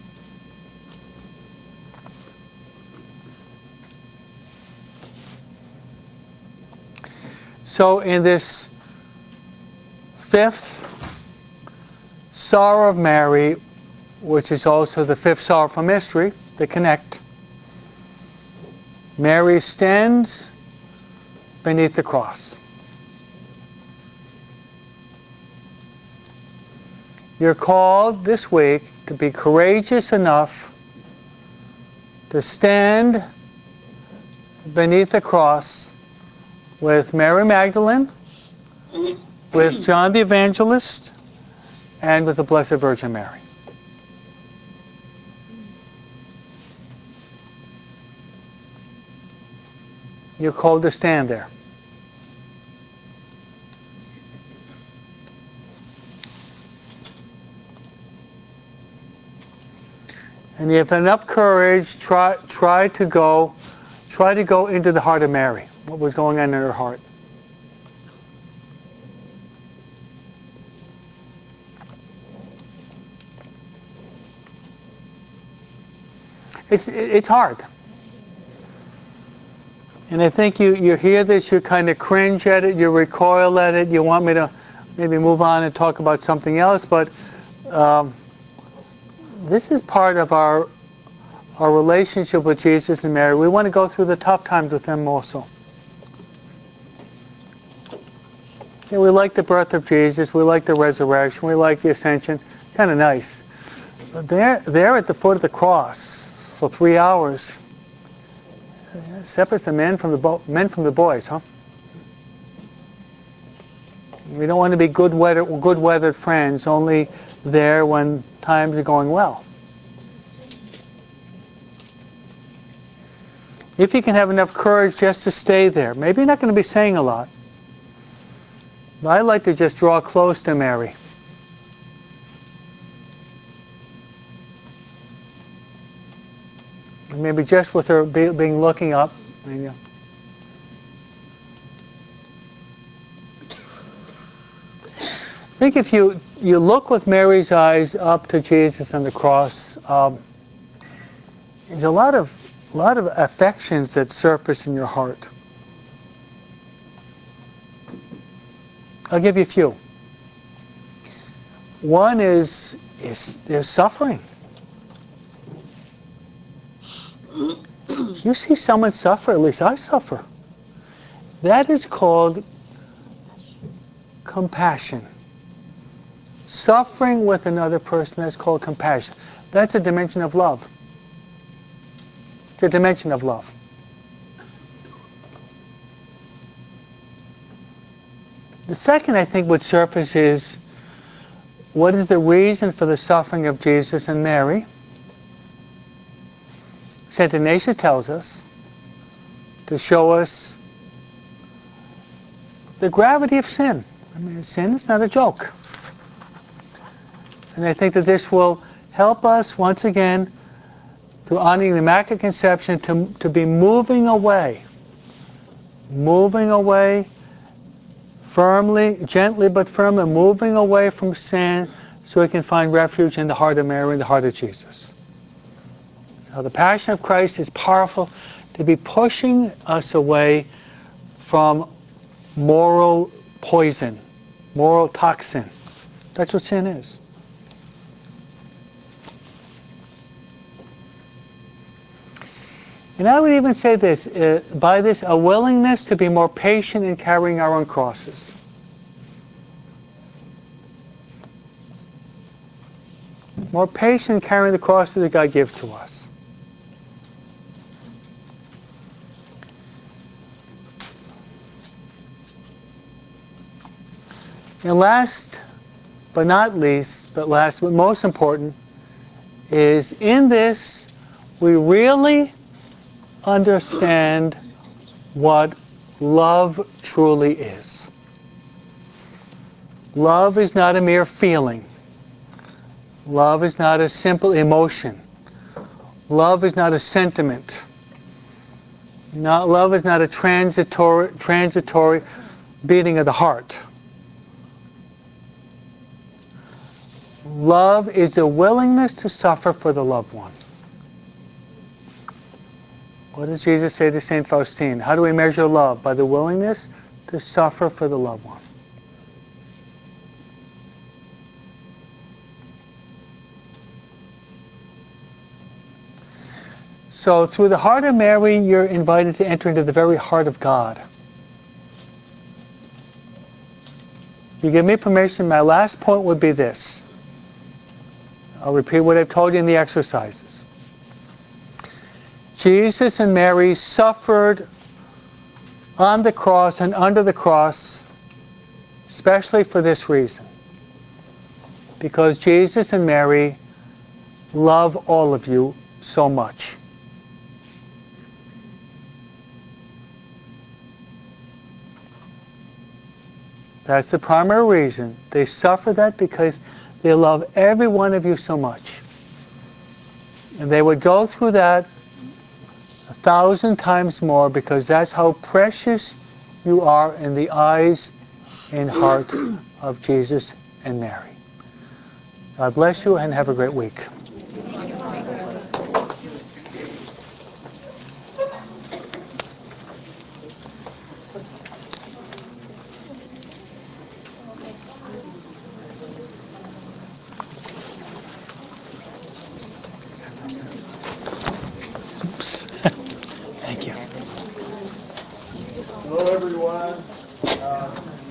So in this fifth sorrow of Mary, which is also the fifth sorrowful mystery, they connect. Mary stands beneath the cross. You're called this week to be courageous enough to stand beneath the cross with Mary Magdalene, with John the Evangelist, and with the Blessed Virgin Mary. You're called to stand there. And if enough courage, try try to go, try to go into the heart of Mary. What was going on in her heart? It's it's hard. And I think you, you hear this, you kind of cringe at it, you recoil at it, you want me to maybe move on and talk about something else, but um, this is part of our our relationship with Jesus and Mary. We want to go through the tough times with them also. Yeah, we like the birth of Jesus, we like the resurrection, we like the ascension, kind of nice. But they're, they're at the foot of the cross for three hours. Separates the men from the bo men from the boys, huh? We don't want to be good weather, good weathered friends, only there when times are going well. If you can have enough courage just to stay there, maybe you're not going to be saying a lot, but I like to just draw close to Mary. Maybe just with her be, being looking up. Maybe. I think if you, you look with Mary's eyes up to Jesus on the cross, um, there's a lot of, a lot of affections that surface in your heart. I'll give you a few. One is, is there's suffering. If you see someone suffer, at least I suffer. That is called compassion. Suffering with another person, that's called compassion. That's a dimension of love. It's a dimension of love. The second, I think, would surface is, what is the reason for the suffering of Jesus and Mary? Saint Ignatius tells us to show us the gravity of sin. I mean, sin is not a joke. And I think that this will help us, once again, to honoring the Immaculate Conception, to, to be moving away, moving away firmly, gently but firmly, moving away from sin so we can find refuge in the heart of Mary and the heart of Jesus. So the Passion of Christ is powerful to be pushing us away from moral poison, moral toxin. That's what sin is. And I would even say this, uh, by this, a willingness to be more patient in carrying our own crosses. More patient in carrying the crosses that God gives to us. And last but not least, but last but most important, is in this we really understand what love truly is. Love is not a mere feeling. Love is not a simple emotion. Love is not a sentiment. Not, love is not a transitory, transitory beating of the heart. Love is the willingness to suffer for the loved one. What does Jesus say to Saint Faustine? How do we measure love? By the willingness to to suffer for the loved one. So through the heart of Mary, you're invited to enter into the very heart of God. You give me permission, my last point would be this. I'll repeat what I've told you in the exercises. Jesus and Mary suffered on the cross and under the cross, especially for this reason. Because Jesus and Mary love all of you so much. That's the primary reason. They suffer that because they love every one of you so much. And they would go through that a thousand times more because that's how precious you are in the eyes and heart of Jesus and Mary. God bless you and have a great week. Oops. Thank you. Hello, everyone. Uh,